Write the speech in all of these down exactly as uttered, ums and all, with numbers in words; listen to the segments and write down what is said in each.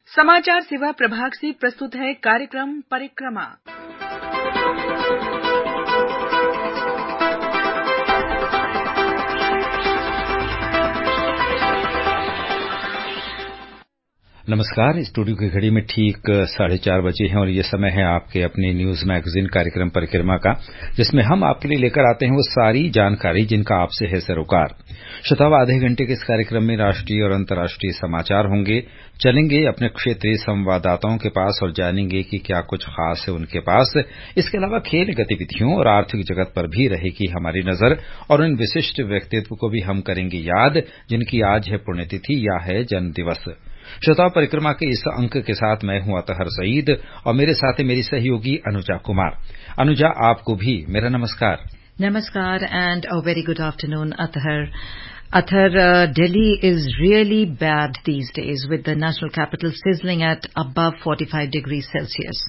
समाचार सेवा प्रभाग से प्रस्तुत है कार्यक्रम परिक्रमा। नमस्कार। स्टूडियो की घड़ी में ठीक साढ़े चार बजे हैं और ये समय है आपके अपने न्यूज मैगजीन कार्यक्रम परिक्रमा का, जिसमें हम आपके लिए लेकर आते हैं वो सारी जानकारी जिनका आपसे है सरोकार। श्रोताओं, आधे घंटे के इस कार्यक्रम में राष्ट्रीय और अंतर्राष्ट्रीय समाचार होंगे। चलेंगे अपने क्षेत्रीय संवाददाताओं के पास और जानेंगे कि क्या कुछ खास है उनके पास। इसके अलावा खेल गतिविधियों और आर्थिक जगत पर भी रहेगी हमारी नजर और उन विशिष्ट व्यक्तित्व को भी हम करेंगे याद जिनकी आज है पुण्यतिथि या है जन्म दिवस। श्रोताओं, परिक्रमा के इस अंक के साथ मैं हूं अतहर सईद और मेरे साथ है मेरी सहयोगी अनुजा कुमार। अनुजा, आपको भी मेरा नमस्कार। Namaskar and a very good afternoon, Athar. Athar, uh, Delhi is really bad these days with the national capital sizzling at above forty-five degrees Celsius.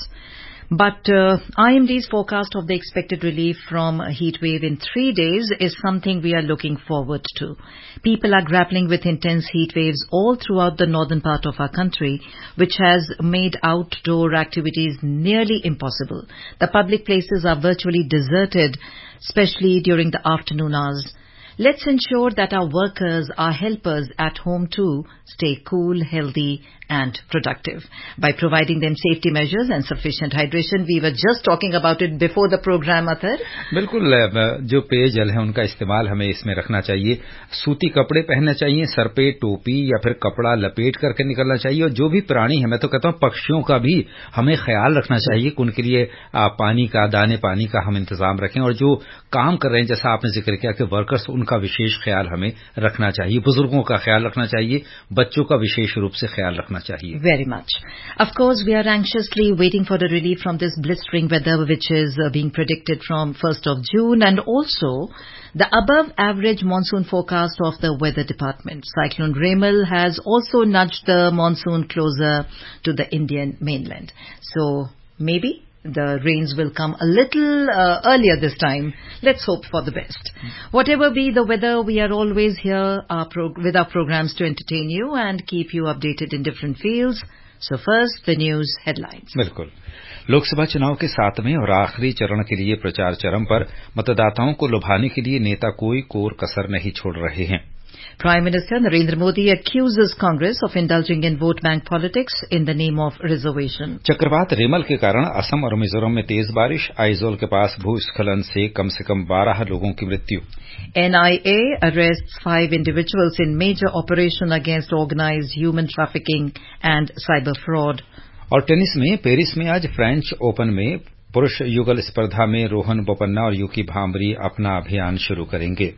But uh, I M D's forecast of the expected relief from a heat wave in three days is something we are looking forward to. People are grappling with intense heat waves all throughout the northern part of our country, which has made outdoor activities nearly impossible. The public places are virtually deserted, especially during the afternoon hours. Let's ensure that our workers, our helpers at home too, stay cool, healthy and productive. By providing them safety measures and sufficient hydration, we were just talking about it before the program, Athar. बिल्कुल, जो पेयजल है उनका इस्तेमाल हमें इसमें रखना चाहिए। सूती कपड़े पहनना चाहिए, सर पे टोपी या फिर कपड़ा लपेट करके निकलना चाहिए। और जो भी प्राणी है, मैं तो कहता हूँ पक्षियों का भी हमें ख्याल रखना चाहिए कि उनके लिए पानी का, दाने पानी का हम इंतजाम रखें। और जो काम कर रहे हैं, जैसा आपने जिक्र किया कि वर्कर्स, उनका विशेष ख्याल हमें रखना चाहिए। बुजुर्गों का ख्याल रखना चाहिए, बच्चों का विशेष रूप से ख्याल रखना चाहिए। Very much. Of course, we are anxiously waiting for the relief from this blistering weather which is uh, being predicted from first of June, and also the above average monsoon forecast of the weather department. Cyclone Remal has also nudged the monsoon closer to the Indian mainland. So maybe the rains will come a little uh, earlier this time. Let's hope for the best. Mm. Whatever be the weather, we are always here our pro- with our programs to entertain you and keep you updated in different fields. So first, the news headlines. बिल्कुल। लोकसभा चुनाव के सातवें और आखिरी चरण के लिए प्रचार चरम पर। मतदाताओं को लुभाने के लिए नेता कोई कोर कसर नहीं छोड़ रहे हैं। Prime Minister Narendra Modi accuses Congress of indulging in vote bank politics in the name of reservation. चक्रवात रेमल के कारण असम और मिजोरम में तेज बारिश। आइजोल के पास भूस्खलन से कम से कम बारह लोगों की मृत्यु। N I A arrests five individuals in major operation against organized human trafficking and cyber fraud. और टेनिस में पेरिस में आज फ्रेंच ओपन में पुरुष युगल स्पर्धा में रोहन बोपन्ना और यूकी भांबरी अपना अभियान शुरू करेंगे।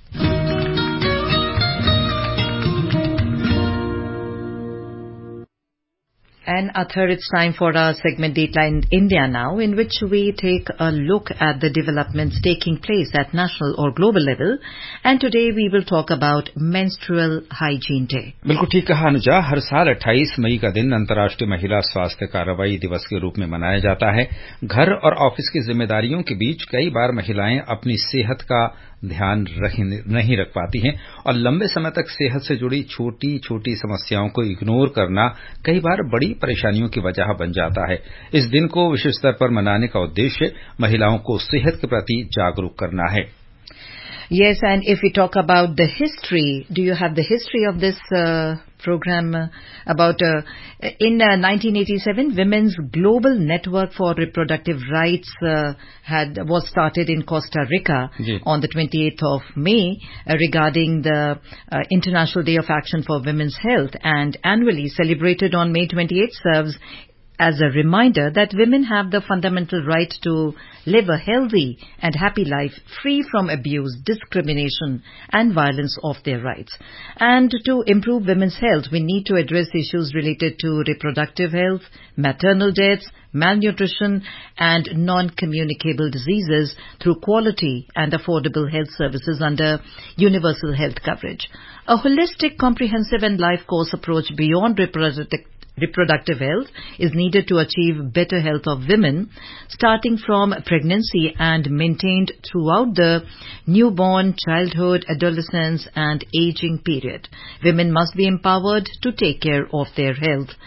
And Athar, it's time for our segment Dateline India now, in which we take a look at the developments taking place at national or global level. And today we will talk about Menstrual Hygiene Day. बिल्कुल ठीक कहा अनुजा। हर साल अट्ठाईस मई का दिन अंतर्राष्ट्रीय महिला स्वास्थ्य कार्रवाई दिवस के रूप में मनाया जाता है। घर और ऑफिस की जिम्मेदारियों के बीच कई बार महिलाएं अपनी सेहत का ध्यान नहीं रख पाती हैं और लंबे समय तक सेहत से जुड़ी छोटी छोटी समस्याओं को इग्नोर करना कई बार बड़ी परेशानियों की वजह बन जाता है। इस दिन को विश्व स्तर पर मनाने का उद्देश्य महिलाओं को सेहत के प्रति जागरूक करना है। Yes, and if we talk about the history, do you have the history of this uh, program uh, about uh, in uh, nineteen eighty-seven Women's Global Network for Reproductive Rights uh, had was started in Costa Rica yeah. on the twenty-eighth of May uh, regarding the uh, International Day of Action for Women's Health, and annually celebrated on May twenty-eighth serves as a reminder that women have the fundamental right to live a healthy and happy life free from abuse, discrimination and violence of their rights. And to improve women's health, we need to address issues related to reproductive health, maternal deaths, malnutrition and non-communicable diseases through quality and affordable health services under universal health coverage. A holistic, comprehensive and life course approach beyond reproductive Reproductive health is needed to achieve better health of women, starting from pregnancy and maintained throughout the newborn, childhood, adolescence and aging period. Women must be empowered to take care of their health.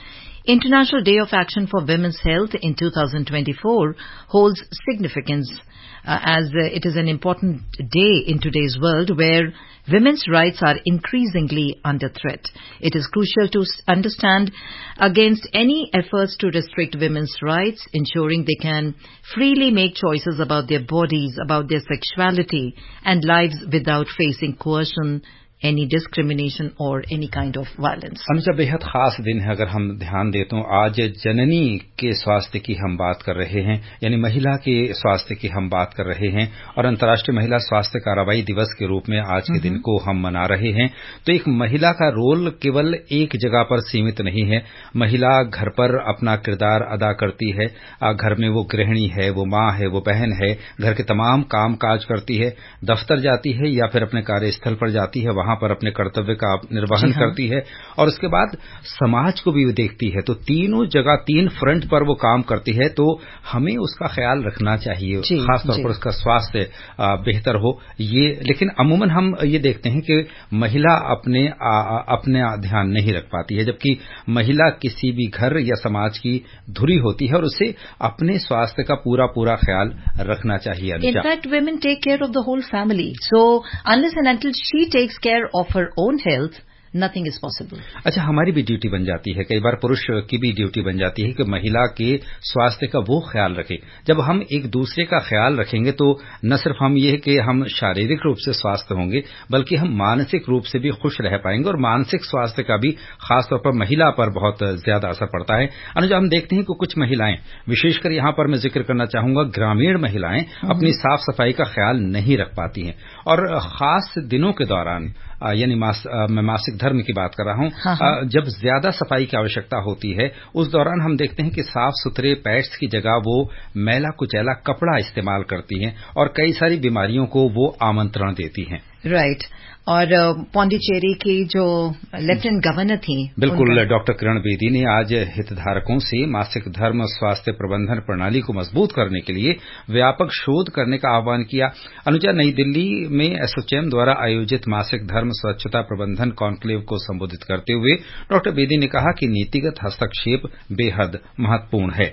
International Day of Action for Women's Health in two thousand twenty-four holds significance uh, as uh, it is an important day in today's world where women's rights are increasingly under threat. It is crucial to understand against any efforts to restrict women's rights, ensuring they can freely make choices about their bodies, about their sexuality, and lives without facing coercion, any discrimination or any kind of violence. Anuja बेहद खास दिन है अगर हम ध्यान दें तो आज जननी के स्वास्थ्य की हम बात कर रहे हैं यानी महिला के स्वास्थ्य की हम बात कर रहे हैं और अंतर्राष्ट्रीय महिला स्वास्थ्य कार्रवाई दिवस के रूप में आज के दिन को हम मना रहे हैं। तो एक महिला का रोल केवल एक जगह पर सीमित नहीं है। महिला घर पर अपना किरदार अदा करती है, घर में वो गृहिणी है, वो माँ है, वो बहन है, घर के तमाम काम काज करती है, दफ्तर जाती है या फिर अपने कार्यस्थल पर जाती है, वहां पर अपने कर्तव्य का निर्वहन करती है और उसके बाद समाज को भी देखती है। तो तीनों जगह तीन फ्रंट पर वो काम करती है, तो हमें उसका ख्याल रखना चाहिए, खासतौर पर उसका स्वास्थ्य बेहतर हो। ये लेकिन अमूमन हम ये देखते हैं कि महिला अपने आ, अपने ध्यान नहीं रख पाती है, जबकि महिला किसी भी घर या समाज की धुरी होती है और उसे अपने स्वास्थ्य का पूरा पूरा ख्याल रखना चाहिए। In fact, women take care of the whole family. So unless and until she takes care of her own health, nothing is possible. अच्छा, हमारी भी ड्यूटी बन जाती है, कई बार पुरुष की भी ड्यूटी बन जाती है कि महिला के स्वास्थ्य का वो ख्याल रखे। जब हम एक दूसरे का ख्याल रखेंगे तो न सिर्फ हम ये कि हम शारीरिक रूप से स्वस्थ होंगे, बल्कि हम मानसिक रूप से भी खुश रह पाएंगे और मानसिक स्वास्थ्य का भी खासतौर पर महिला पर बहुत ज्यादा असर पड़ता है। अनुजा, हम देखते हैं कि कुछ महिलाएं, विशेषकर यहाँ पर मैं जिक्र करना चाहूंगा, ग्रामीण महिलाएं अपनी साफ सफाई का ख्याल नहीं रख पाती हैं और खास दिनों के दौरान यानी मास, मैं मासिक धर्म की बात कर रहा हूं, हाँ हाँ। जब ज्यादा सफाई की आवश्यकता होती है उस दौरान हम देखते हैं कि साफ सुथरे पैड्स की जगह वो मैला कुचैला कपड़ा इस्तेमाल करती हैं और कई सारी बीमारियों को वो आमंत्रण देती हैं। Right right. और पौंडीचेरी की जो लेफ्टिनेंट गवर्नर थी, बिल्कुल, डॉक्टर किरण बेदी ने आज हितधारकों से मासिक धर्म स्वास्थ्य प्रबंधन प्रणाली को मजबूत करने के लिए व्यापक शोध करने का आह्वान किया। अनुजा, नई दिल्ली में एसोचैम द्वारा आयोजित मासिक धर्म स्वच्छता प्रबंधन कॉन्क्लेव को संबोधित करते हुए डॉक्टर बेदी ने कहा कि नीतिगत हस्तक्षेप बेहद महत्वपूर्ण है।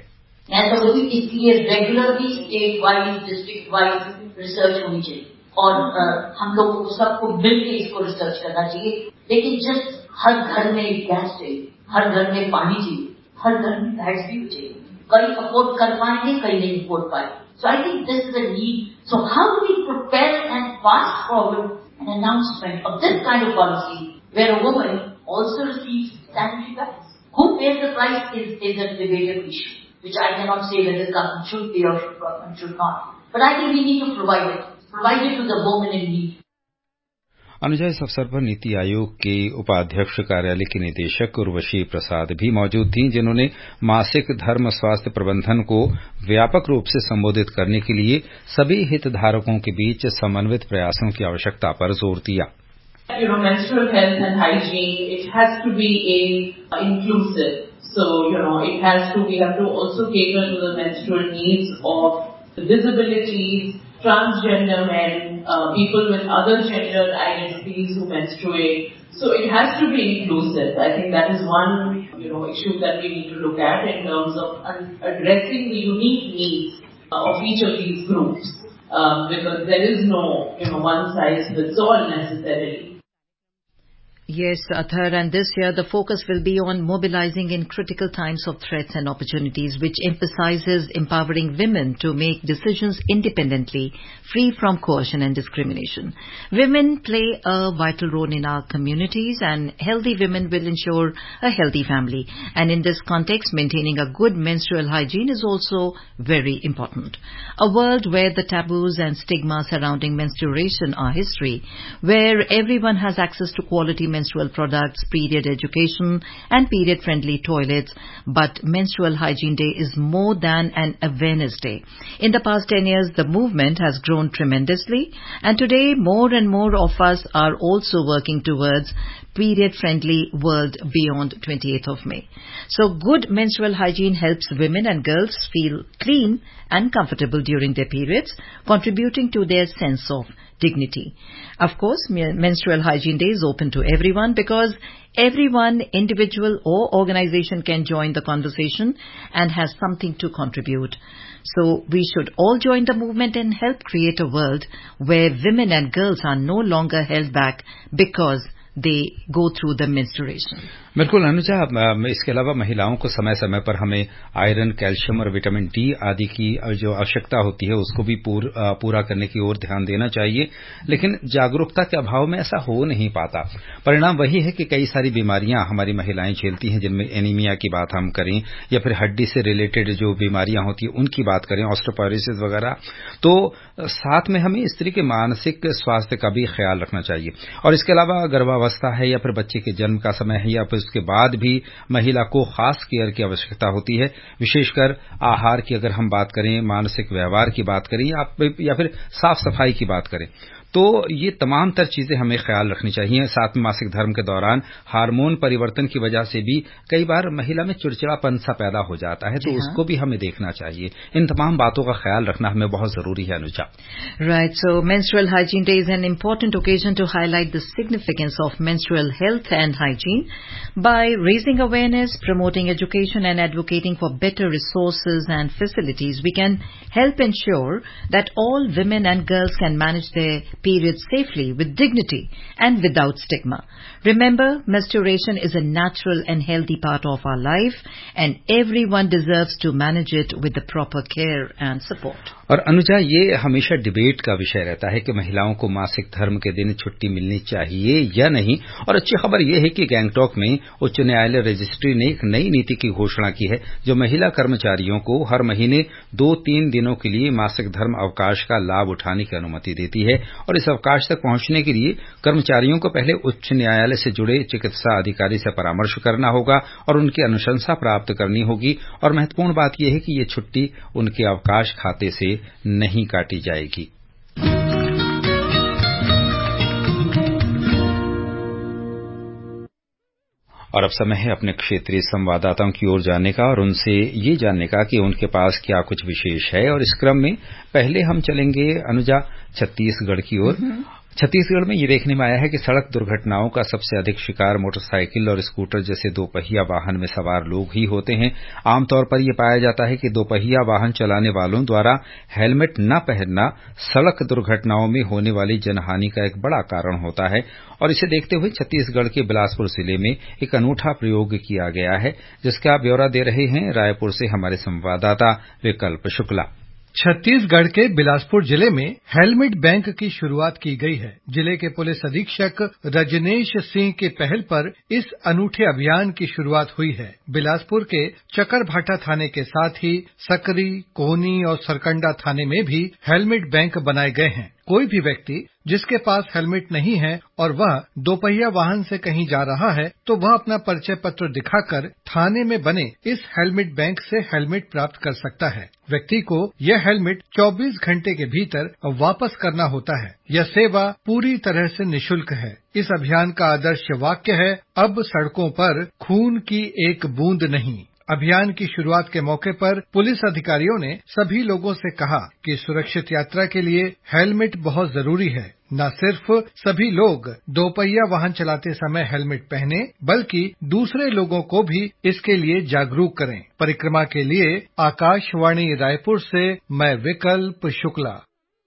इसलिए regularly state wise district wise research होनी चाहिए और आ, हम लोगों को सबको मिलकर इसको रिसर्च करना चाहिए। लेकिन जस्ट हर घर में गैस चाहिए, हर घर में पानी चाहिए, हर घर में लाइट्स भी चाहिए। कई अफोर्ड कर पाएंगे, कई नहीं अफोर्ड पाएंगे। So I think this is a need. So how do we prepare and fast forward an announcement of this kind of policy where a woman also receives sanitary pads? Who pays the price is is a debatable issue, which I can not say whether government should pay और government should not, but I think we need to provide it provided to the woman in need. Anuja, इस अवसर पर नीति आयोग के उपाध्यक्ष कार्यालय की निदेशक उर्वशी प्रसाद भी मौजूद थीं, जिन्होंने मासिक धर्म स्वास्थ्य प्रबंधन को व्यापक रूप से संबोधित करने के लिए सभी हितधारकों के बीच समन्वित प्रयासों की आवश्यकता पर जोर दिया। You know, menstrual health and hygiene, it has to be a inclusive. So, you know, it has to, we have to also cater to the menstrual needs of the disabilities, transgender men, uh, people with other gender identities who menstruate. So it has to be inclusive. I think that is one, you know, issue that we need to look at in terms of addressing the unique needs uh, of each of these groups, um, because there is no, you know, one size fits all necessarily. Yes, Athar, and this year the focus will be on mobilizing in critical times of threats and opportunities, which emphasizes empowering women to make decisions independently, free from coercion and discrimination. Women play a vital role in our communities, and healthy women will ensure a healthy family. And in this context, maintaining a good menstrual hygiene is also very important. A world where the taboos and stigma surrounding menstruation are history, where everyone has access to quality menstrual products, period education, and period-friendly toilets, but Menstrual Hygiene Day is more than an awareness day. In the past ten years, the movement has grown tremendously, and today more and more of us are also working towards period-friendly world beyond twenty-eighth of May. So good menstrual hygiene helps women and girls feel clean and comfortable during their periods, contributing to their sense of dignity. Of course, Menstrual Hygiene Day is open to everyone because everyone, individual or organization can join the conversation and has something to contribute. So we should all join the movement and help create a world where women and girls are no longer held back because they go through the menstruation. बिल्कुल अनुजा, इसके अलावा महिलाओं को समय समय पर हमें iron, calcium और विटामिन डी आदि की जो आवश्यकता होती है उसको भी पूर, पूरा करने की ओर ध्यान देना चाहिए, लेकिन जागरूकता के अभाव में ऐसा हो नहीं पाता। परिणाम वही है कि कई सारी बीमारियां हमारी महिलाएं झेलती हैं, जिनमें एनीमिया की बात हम करें या फिर हड्डी से रिलेटेड जो बीमारियां होती हैं उनकी बात करें, ऑस्टियोपोरोसिस वगैरह। तो साथ में हमें स्त्री के मानसिक स्वास्थ्य का भी ख्याल रखना चाहिए। और इसके अलावा गर्भावस्था है या फिर बच्चे के जन्म का समय है या फिर उसके बाद भी महिला को खास केयर की आवश्यकता होती है, विशेषकर आहार की अगर हम बात करें, मानसिक व्यवहार की बात करें या फिर साफ सफाई की बात करें, तो ये तमाम तर चीजें हमें ख्याल रखनी चाहिए। साथ में मासिक धर्म के दौरान हार्मोन परिवर्तन की वजह से भी कई बार महिला में चिड़चिड़ापन सा पैदा हो जाता है, तो उसको भी हमें देखना चाहिए। इन तमाम बातों का ख्याल रखना हमें बहुत जरूरी है Anuja. Right, so Menstrual Hygiene Day is an important occasion to highlight the significance of menstrual health and hygiene by raising awareness, promoting education and advocating for better resources and facilities. We can help ensure that all women and girls can manage their periods safely, with dignity and without stigma. Remember, menstruation is a natural and healthy part of our life and everyone deserves to manage it with the proper care and support. और अनुजा, ये हमेशा debate का विषय रहता है कि महिलाओं को मासिक धर्म के दिन छुट्टी मिलनी चाहिए या नहीं। और अच्छी खबर यह है कि गैंगटॉक में उच्च न्यायालय रजिस्ट्री ने एक नई नीति की घोषणा की है, जो महिला कर्मचारियों को हर महीने दो तीन दिनों के लिए मासिक धर्म अवकाश का लाभ उठाने की अनुमति देती है। और इस अवकाश तक पहुंचने के लिए कर्मचारियों को पहले उच्च न्यायालय से जुड़े चिकित्सा अधिकारी से परामर्श करना होगा और उनकी अनुशंसा प्राप्त करनी होगी। और महत्वपूर्ण बात यह है कि ये छुट्टी उनके अवकाश खाते से नहीं काटी जाएगी। और अब समय है अपने क्षेत्रीय संवाददाताओं की ओर जाने का और उनसे ये जानने का कि उनके पास क्या कुछ विशेष है। और इस क्रम में पहले हम चलेंगे अनुजा छत्तीसगढ़ की ओर। छत्तीसगढ़ में ये देखने में आया है कि सड़क दुर्घटनाओं का सबसे अधिक शिकार मोटरसाइकिल और स्कूटर जैसे दोपहिया वाहन में सवार लोग ही होते हैं। आमतौर पर यह पाया जाता है कि दोपहिया वाहन चलाने वालों द्वारा हेलमेट न पहनना सड़क दुर्घटनाओं में होने वाली जनहानि का एक बड़ा कारण होता है। और इसे देखते हुए छत्तीसगढ़ के बिलासपुर जिले में एक अनूठा प्रयोग किया गया है, जिसका ब्यौरा दे रहे हैं रायपुर से हमारे संवाददाता विकल्प शुक्ला। छत्तीसगढ़ के बिलासपुर जिले में हेलमेट बैंक की शुरुआत की गई है। जिले के पुलिस अधीक्षक रजनेश सिंह के पहल पर इस अनूठे अभियान की शुरुआत हुई है। बिलासपुर के चकरभाटा थाने के साथ ही सकरी, कोहनी और सरकंडा थाने में भी हेलमेट बैंक बनाए गए हैं। कोई भी व्यक्ति जिसके पास हेलमेट नहीं है और वह दोपहिया वाहन से कहीं जा रहा है, तो वह अपना परिचय पत्र दिखाकर थाने में बने इस हेलमेट बैंक से हेलमेट प्राप्त कर सकता है। व्यक्ति को यह हेलमेट चौबीस घंटे के भीतर वापस करना होता है। यह सेवा पूरी तरह से निःशुल्क है। इस अभियान का आदर्श वाक्य है, अब सड़कों पर खून की एक बूंद नहीं। अभियान की शुरुआत के मौके पर पुलिस अधिकारियों ने सभी लोगों से कहा कि सुरक्षित यात्रा के लिए हेलमेट बहुत जरूरी है। न सिर्फ सभी लोग दोपहिया वाहन चलाते समय हेलमेट पहने, बल्कि दूसरे लोगों को भी इसके लिए जागरूक करें। परिक्रमा के लिए आकाशवाणी रायपुर से मैं विकल्प Shukla.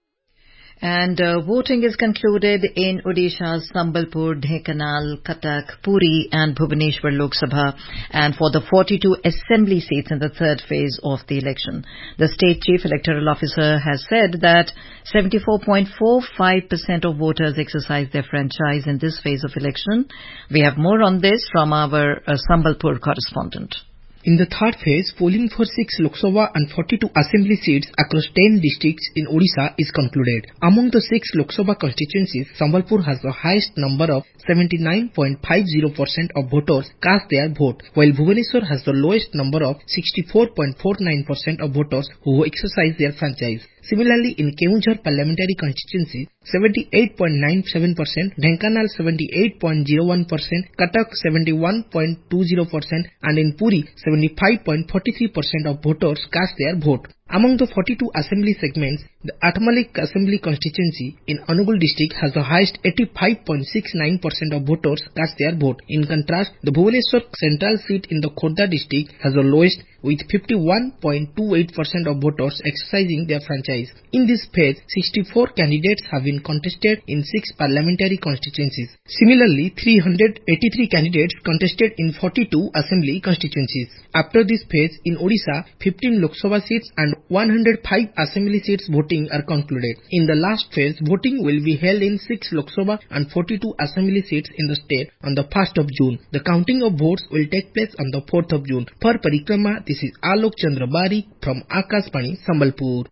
And uh, voting is concluded in Odisha's Sambalpur, Dhenkanal, Cuttack, Puri and Bhubaneswar Lok Sabha and for the forty-two assembly seats in the third phase of the election. The state chief electoral officer has said that seventy-four point four five percent of voters exercised their franchise in this phase of election. We have more on this from our uh, Sambalpur correspondent. In the third phase, polling for six Lok Sabha and forty-two assembly seats across ten districts in Odisha is concluded. Among the six Lok Sabha constituencies, Sambalpur has the highest number of seventy-nine point five zero percent of voters cast their vote, while Bhubaneswar has the lowest number of sixty-four point four nine percent of voters who exercise their franchise. Similarly, in Keonjhar parliamentary constituency, seventy-eight point nine seven percent, Dhenkanal seventy-eight point zero one percent, Cuttack seventy-one point two zero percent, and in Puri seventy-five point four three percent of voters cast their vote. Among the forty-two assembly segments, the Atmalik Assembly constituency in Angul district has the highest eighty-five point six nine percent of voters cast their vote. In contrast, the Bhubaneswar central seat in the Khordha district has the lowest with fifty-one point two eight percent of voters exercising their franchise. In this phase, sixty-four candidates have been contested in six parliamentary constituencies. Similarly, three hundred eighty-three candidates contested in forty-two assembly constituencies. After this phase, in Odisha, fifteen Lok Sabha seats and one hundred five assembly seats voting are concluded. In the last phase, voting will be held in six Lok Sabha and forty-two assembly seats in the state on the first of June. The counting of votes will take place on the fourth of June. For Parikrama, this is Alok Chandra Bari from Akashvani, Sambalpur.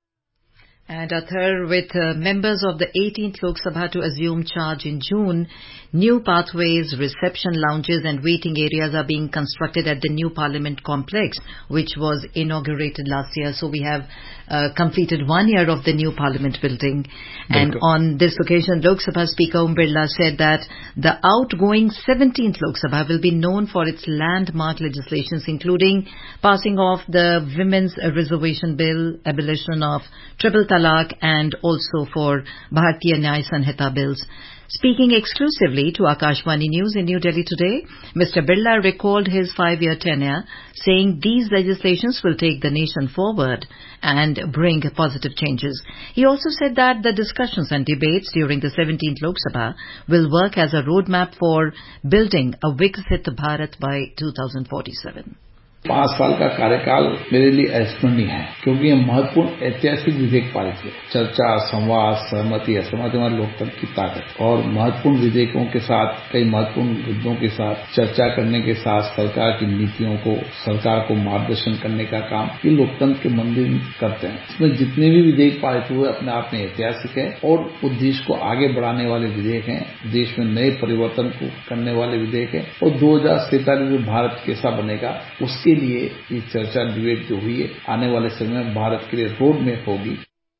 And Athar, with uh, members of the eighteenth Lok Sabha to assume charge in June, new pathways, reception lounges and waiting areas are being constructed at the new Parliament complex, which was inaugurated last year. So we have uh, completed one year of the new Parliament building. And on this occasion, Lok Sabha Speaker Om Birla said that the outgoing seventeenth Lok Sabha will be known for its landmark legislations, including passing of the Women's Reservation Bill, abolition of Triple Talaq, and also for Bharatiya Nyaya Sanhita bills. Speaking exclusively to Akashvani News in New Delhi today, Mister Birla recalled his five-year tenure, saying these legislations will take the nation forward and bring positive changes. He also said that the discussions and debates during the seventeenth Lok Sabha will work as a roadmap for building a Viksit Bharat by two thousand forty-seven. पांच साल का कार्यकाल मेरे लिए अविस्मरणीय है, क्योंकि ये महत्वपूर्ण ऐतिहासिक विधेयक पारित हुए। चर्चा, संवाद, सहमति, असहमति हमारे लोकतंत्र की ताकत और महत्वपूर्ण विधेयकों के साथ, कई महत्वपूर्ण मुद्दों के साथ चर्चा करने के साथ सरकार की नीतियों को, सरकार को मार्गदर्शन करने का काम ये लोकतंत्र के मंदिर करते हैं। इसमें जितने भी विधेयक पारित हुए अपने आप में ऐतिहासिक है और देश को आगे बढ़ाने वाले विधेयक हैं, देश में नए परिवर्तन को करने वाले विधेयक हैं और दो हजार सैंतालीस में भारत कैसा बनेगा उसके लिए ये चर्चा डिबेट जो हुई है आने वाले समय में भारत के लिए रोड मैप होगी।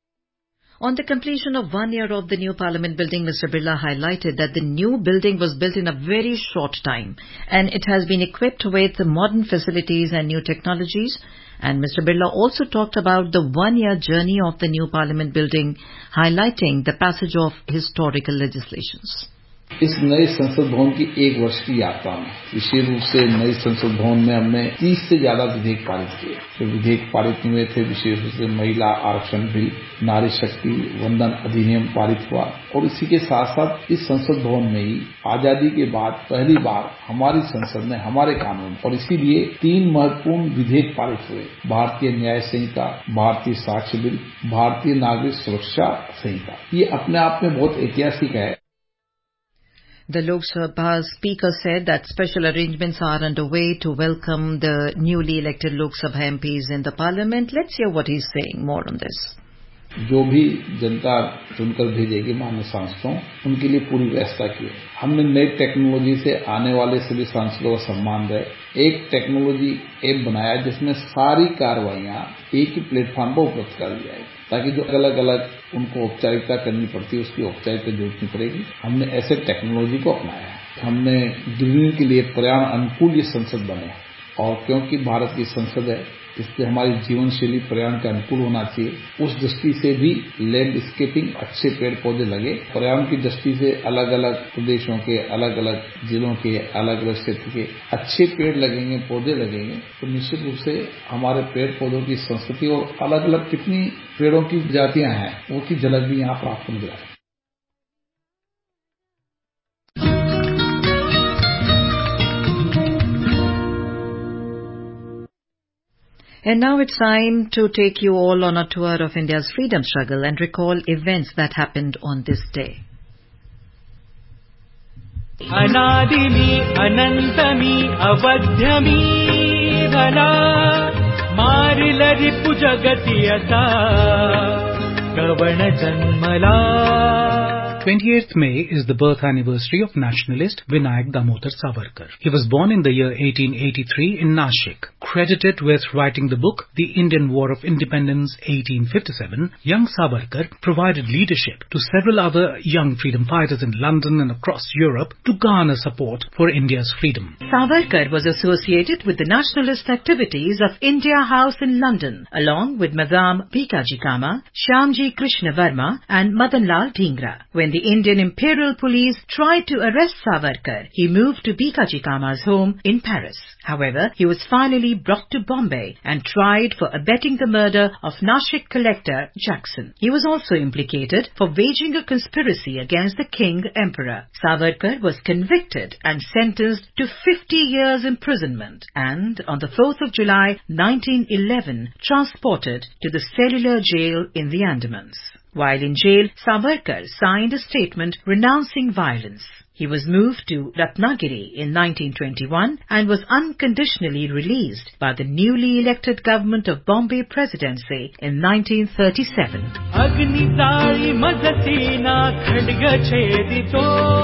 On the completion of one year of the new Parliament building, Mister Birla highlighted that the new building was built in a very short time and it has been equipped with modern facilities and new technologies. And Mister Birla also talked about the one-year journey of the new Parliament building, highlighting the passage of historical legislations. इस नए संसद भवन की एक वर्ष की यात्रा में विशेष रूप से नए संसद भवन में हमने तीस से ज्यादा विधेयक पारित किए। जो विधेयक पारित हुए थे विशेष रूप से महिला आरक्षण बिल, नारी शक्ति वंदन अधिनियम पारित हुआ और इसी के साथ साथ इस संसद भवन में ही आजादी के बाद पहली बार हमारी संसद में हमारे कानून और इसीलिए तीन महत्वपूर्ण विधेयक पारित हुए। भारतीय न्याय संहिता, भारतीय साक्ष्य बिल, भारतीय नागरिक सुरक्षा संहिता। ये अपने आप में बहुत ऐतिहासिक है। The Lok Sabha Speaker said that special arrangements are underway to welcome the newly elected Lok Sabha M Ps in the Parliament. Let's hear what he's saying more on this. जो भी जनता चुनकर भेजेगी माननीय सांसदों, उनके लिए पूरी व्यवस्था की है। हमने नई टेक्नोलॉजी से आने वाले सभी सांसदों का सम्मान है। एक टेक्नोलॉजी ऐप बनाया जिसमें सारी कार्रवाइयां एक ही प्लेटफॉर्म पर उपलब्ध कर दी जाएगी, ताकि जो अलग अलग उनको औपचारिकता करनी पड़ती है उसकी औपचारिकता जरूरत नहीं पड़ेगी। हमने ऐसे टेक्नोलॉजी को अपनाया है। हमने गृहिणियों के लिए पर्यावरण अनुकूल ये संसद बने और क्योंकि भारत की संसद है इसलिए हमारी जीवन शैली पर्यावरण के अनुकूल होना चाहिए। उस दृष्टि से भी लैंडस्केपिंग अच्छे पेड़ पौधे लगे। पर्यावरण की दृष्टि से अलग अलग प्रदेशों के, अलग अलग जिलों के, अलग अलग क्षेत्र के अच्छे पेड़ लगेंगे, पौधे लगेंगे तो निश्चित रूप से हमारे पेड़ पौधों की संस्कृति और अलग अलग कितनी पेड़ों की जातियां हैं वो की झलक भी यहाँ प्राप्त हो जाए। And now it's time to take you all on a tour of India's freedom struggle and recall events that happened on this day. अनादिमी अनंतमी अवध्यमी धना मारिलरिपु जगतियता कवण जन्मला। twenty-eighth May is the birth anniversary of nationalist Vinayak Damodar Savarkar. He was born in the year eighteen eighty-three in Nashik. credited with writing the book The Indian War of Independence eighteen fifty-seven, young Savarkar provided leadership to several other young freedom fighters in London and across Europe to garner support for India's freedom. Savarkar was associated with the nationalist activities of India House in London, along with Madame Bhikaji Cama, Shyamji Krishna Verma and Madan Lal Dhingra. When the Indian Imperial Police tried to arrest Savarkar, he moved to Bhikaji Cama's home in Paris. However, he was finally brought to Bombay and tried for abetting the murder of Nashik collector Jackson. He was also implicated for waging a conspiracy against the King Emperor. Savarkar was convicted and sentenced to fifty years imprisonment and on the fourth of July nineteen eleven transported to the cellular jail in the Andamans. While in jail, Savarkar signed a statement renouncing violence. He was moved to Ratnagiri in nineteen twenty-one and was unconditionally released by the newly elected government of Bombay Presidency in nineteen thirty-seven. Agnitali madasena khadga chedito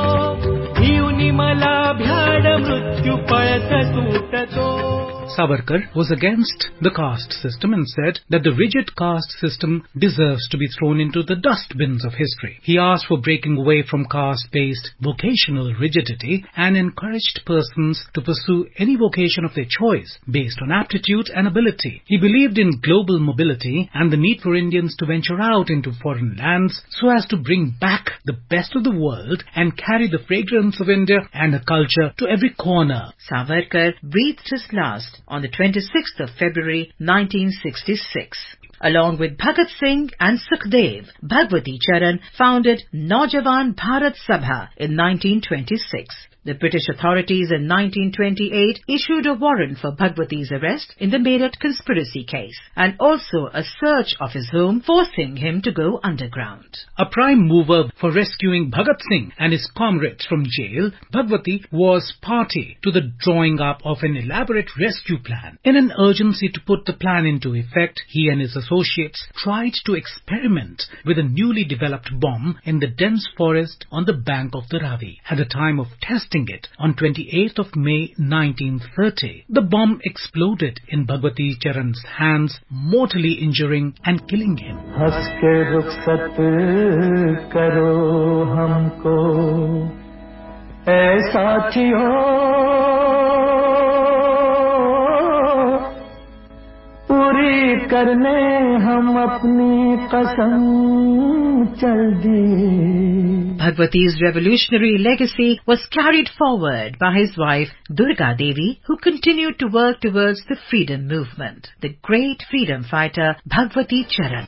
hiunimala bhyada mrityu payata sutato. Savarkar was against the caste system and said that the rigid caste system deserves to be thrown into the dustbins of history. He asked for breaking away from caste-based vocational rigidity and encouraged persons to pursue any vocation of their choice based on aptitude and ability. He believed in global mobility and the need for Indians to venture out into foreign lands so as to bring back the best of the world and carry the fragrance of India and her culture to every corner. Savarkar breathed his last on the twenty-sixth of February nineteen sixty-six. Along with Bhagat Singh and Sukhdev, Bhagwati Charan founded Naujawan Bharat Sabha in nineteen twenty-six. The British authorities in nineteen twenty-eight issued a warrant for Bhagwati's arrest in the Meerut conspiracy case and also a search of his home, forcing him to go underground. A prime mover for rescuing Bhagat Singh and his comrades from jail, Bhagwati was party to the drawing up of an elaborate rescue plan. In an urgency to put the plan into effect, he and his associates tried to experiment with a newly developed bomb in the dense forest on the bank of the Ravi. At the time of testing it on twenty-eighth of May nineteen thirty, the bomb exploded in Bhagwati Charan's hands, mortally injuring and killing him. Has ke rukhsat karo humko ऐ साथियों पूरी करने हम अपनी कसम चल दी. Bhagwati's revolutionary legacy was carried forward by his wife Durga Devi, who continued to work towards the freedom movement. The great freedom fighter Bhagwati Charan.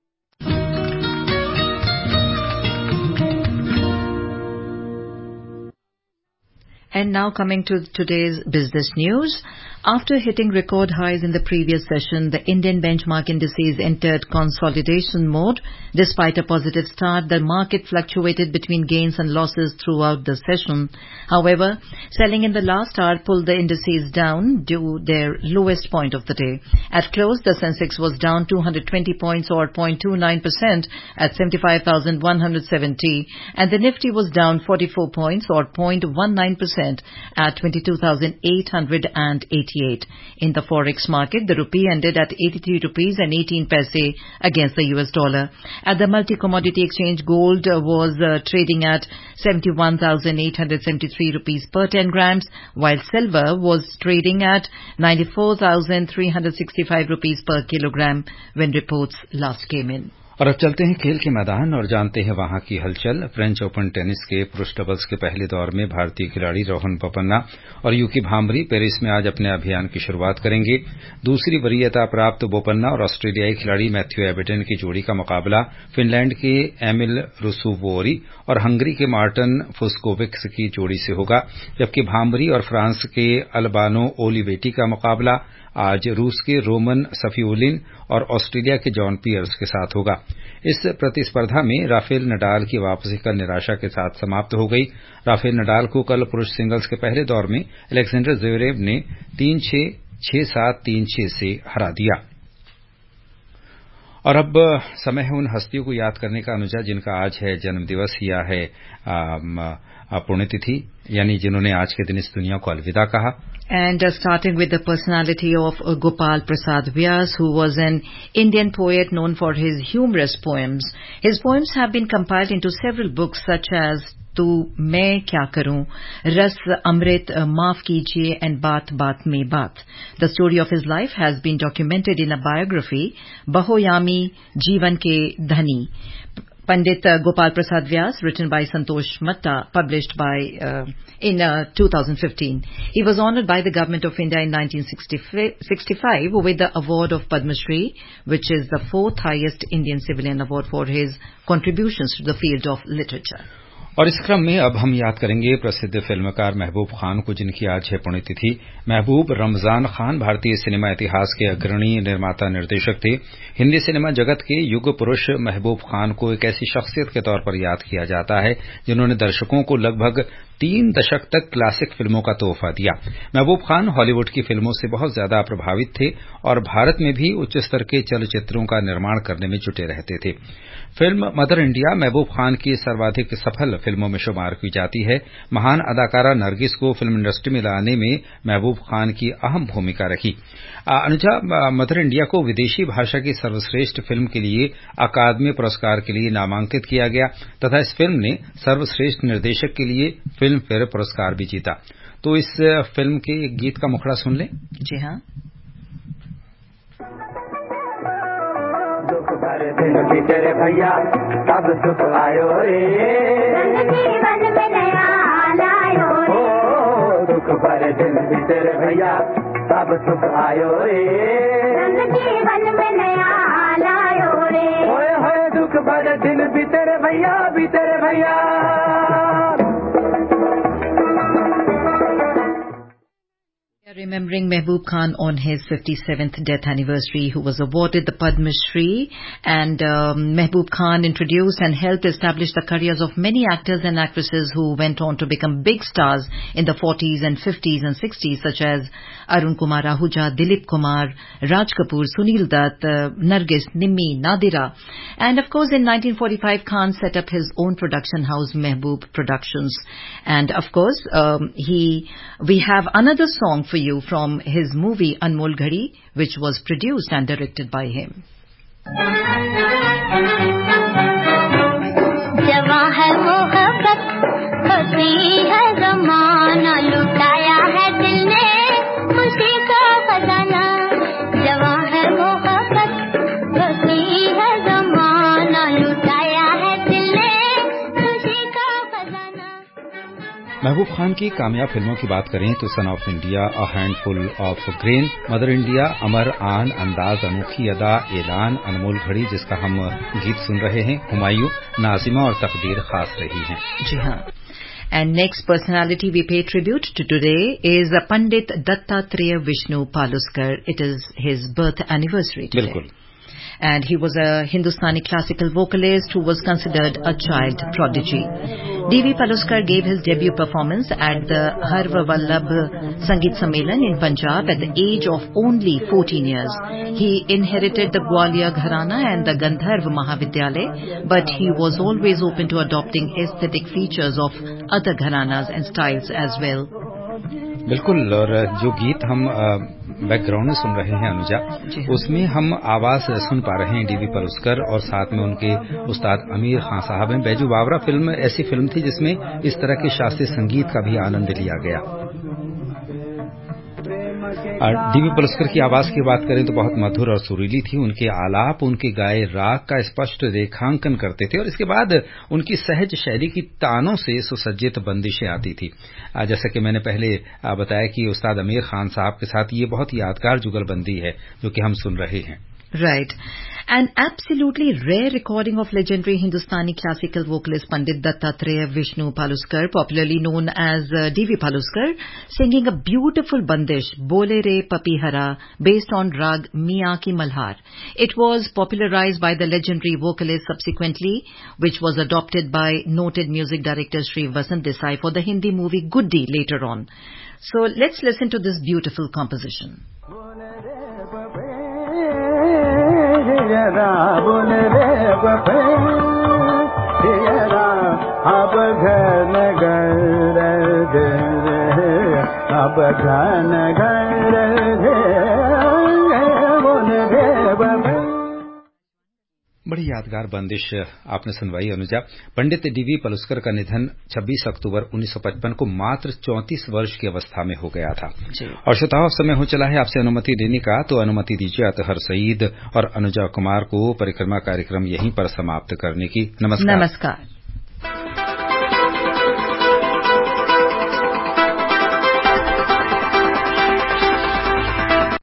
And now coming to today's business news. After hitting record highs in the previous session, the Indian benchmark indices entered consolidation mode. Despite a positive start, the market fluctuated between gains and losses throughout the session. However, selling in the last hour pulled the indices down to their lowest point of the day. At close, the Sensex was down two hundred twenty points or zero point two nine percent at seventy-five thousand one hundred seventy, and the Nifty was down forty-four points or zero point one nine percent at twenty-two thousand eight hundred eighty. In the forex market, the rupee ended at eighty-three rupees and eighteen paise against the U S dollar. At the multi-commodity exchange, gold was uh, trading at seventy-one thousand eight hundred seventy-three rupees per ten grams, while silver was trading at ninety-four thousand three hundred sixty-five rupees per kilogram when reports last came in. और अब चलते हैं खेल के मैदान और जानते हैं वहां की हलचल। फ्रेंच ओपन टेनिस के पुरुष डबल्स के पहले दौर में भारतीय खिलाड़ी रोहन बोपन्ना और यूकी भांबरी पेरिस में आज अपने अभियान की शुरुआत करेंगे। दूसरी वरीयता प्राप्त बोपन्ना और ऑस्ट्रेलियाई खिलाड़ी मैथ्यू एबेटन की जोड़ी का मुकाबला फिनलैंड के एमिल रुसुवोरी और हंगरी के मार्टन फुस्कोविक्स की जोड़ी से होगा, जबकि भांबरी और फ्रांस के अल्बानो ओलिवेटी का मुकाबला आज रूस के रोमन सफियोलिन और ऑस्ट्रेलिया के जॉन पियर्स के साथ होगा। इस प्रतिस्पर्धा में राफेल नडाल की वापसी कल निराशा के साथ समाप्त हो गई। राफेल नडाल को कल पुरुष सिंगल्स के पहले दौर में अलेक्जेंडर ज़्वेरेव ने तीन छह, छह सात, तीन छह से हरा दिया। और अब समय है उन हस्तियों को याद करने का अनुजा जिनका आज है जन्मदिवस या है पुण्यतिथि, यानी जिन्होंने आज के दिन इस दुनिया को अलविदा कहा. And uh, starting with the personality of uh, Gopal Prasad Vyas, who was an Indian poet known for his humorous poems. His poems have been compiled into several books such as Tu Main Kya Karun, Ras Amrit, uh, Maaf Kijiye and Baat Baat Mein Baat. The story of his life has been documented in a biography, Bahoyami Jeevan Ke Dhani. Pandit uh, Gopal Prasad Vyas, written by Santosh Matta, published by uh, in uh, two thousand fifteen. He was honoured by the Government of India in nineteen sixty-five with the award of Padma Shri, which is the fourth highest Indian civilian award for his contributions to the field of literature. और इस क्रम में अब हम याद करेंगे प्रसिद्ध फिल्मकार महबूब खान को, जिनकी आज है पुण्यतिथि. महबूब रमजान खान भारतीय सिनेमा इतिहास के अग्रणी निर्माता निर्देशक थे. हिंदी सिनेमा जगत के युग पुरुष महबूब खान को एक ऐसी शख्सियत के तौर पर याद किया जाता है जिन्होंने दर्शकों को लगभग तीन दशक तक क्लासिक फिल्मों का तोहफा दिया. महबूब खान हॉलीवुड की फिल्मों से बहुत ज्यादा प्रभावित थे और भारत में भी उच्च स्तर के चलचित्रों का निर्माण करने में जुटे रहते थे. Film mother India Mehboob Khan की सर्वाधिक सफल फिल्मों में शुमार की जाती है. महान अदाकारा नरगिस को फिल्म इंडस्ट्री में लाने में महबूब खान की अहम भूमिका रही. अनुजा, मदर इंडिया को विदेशी भाषा की सर्वश्रेष्ठ फिल्म के लिए अकादमी पुरस्कार के लिए नामांकित किया गया तथा इस फिल्म ने सर्वश्रेष्ठ निर्देशक के लिए फिल्म फेयर पुरस्कार भी जीता. तो इस फिल्म के एक गीत का मुखड़ा सुन लें. जी हाँ. दुख भरे दिन भी तेरे भैया सब सुख आयो रे, जीवन में नया लायो रे. ओ दुख भरे दिन भी तेरे भैया सब सुख आयो रे, जीवन में नया लायो रे. होए होए दुख भरे दिन भी तेरे भैया भी तेरे भैया. Remembering Mehboob Khan on his fifty-seventh death anniversary, who was awarded the Padma Shri, and um, Mehboob Khan introduced and helped establish the careers of many actors and actresses who went on to become big stars in the forties and fifties and sixties, such as Arun Kumar Ahuja, Dilip Kumar, Raj Kapoor, Sunil Dutt, uh, Nargis, Nimmi, Nadira. And of course in nineteen forty-five, Khan set up his own production house, Mehboob Productions. And of course, um, he, we have another song for you from his movie Anmol Ghadi, which was produced and directed by him. जवां है मोहब्बत होती है ज़माना, लुटाया है दिल ने खुशी का खजाना. जवां है मोहब्बत होती है ज़माना, लुटाया है दिल ने खुशी का खजाना. महबूब खान की कामयाब फिल्मों की बात करें तो son of India, a handful of grain, mother India, Amar Aan, Andaz, अनोखी अदा, ऐलान, अनमोल घड़ी जिसका हम गीत सुन रहे हैं, हुमायूं, नाजिमा और तकदीर खास रही हैं. जी हाँ. And next personality we pay tribute to today is Pandit Dattatreya Vishnu Paluskar. It is his birth anniversary today. बिल्कुल. And he was a Hindustani classical vocalist who was considered a child prodigy. D V Paluskar gave his debut performance at the Harva Vallabh Sangeet Sammelan in Punjab at the age of only fourteen years. He inherited the Gwalior Gharana and the Gandharv Mahavidyalaya, but he was always open to adopting aesthetic features of other gharanas and styles as well. बिल्कुल. और जो गीत हम background में सुन रहे हैं अनुजा, उसमें हम आवाज सुन पा रहे हैं डीवी पलुस्कर और साथ में उनके उस्ताद अमीर खान साहब हैं. बैजू बावरा फिल्म ऐसी फिल्म थी जिसमें इस तरह के शास्त्रीय संगीत का भी आनंद लिया गया. डीवी पलुस्कर की आवाज की बात करें तो बहुत मधुर और सुरीली थी. उनके आलाप उनके गाए राग का स्पष्ट रेखांकन करते थे और इसके बाद उनकी सहज शैली की तानों से सुसज्जित बंदिशें आती थी. जैसा कि मैंने पहले बताया कि उस्ताद अमीर खान साहब के साथ ये बहुत यादगार जुगलबंदी है जो कि हम सुन रहे हैं. Right. An absolutely rare recording of legendary Hindustani classical vocalist Pandit Dattatreya Vishnu Paluskar, popularly known as uh, D V Paluskar, singing a beautiful bandish, Bole Re Papihara, based on rag Miyan Ki Malhar. It was popularized by the legendary vocalist subsequently, which was adopted by noted music director Sri Vasant Desai for the Hindi movie Guddi later on. So let's listen to this beautiful composition. हियरा बोल रे बपे हियरा अब घन घर दे अब घन घर दे बोल रे बपे। बड़ी यादगार बंदिश आपने सुनवाई अनुजा। पंडित डीवी पलुस्कर का निधन छब्बीस अक्टूबर उन्नीस सौ पचपन को मात्र चौंतीस वर्ष की अवस्था में हो गया था। और श्रोताओं, समय हो चला है आपसे अनुमति लेने का, तो अनुमति दीजिए अतहर सईद और अनुजा कुमार को परिक्रमा कार्यक्रम यहीं पर समाप्त करने की। नमस्कार। नमस्कार।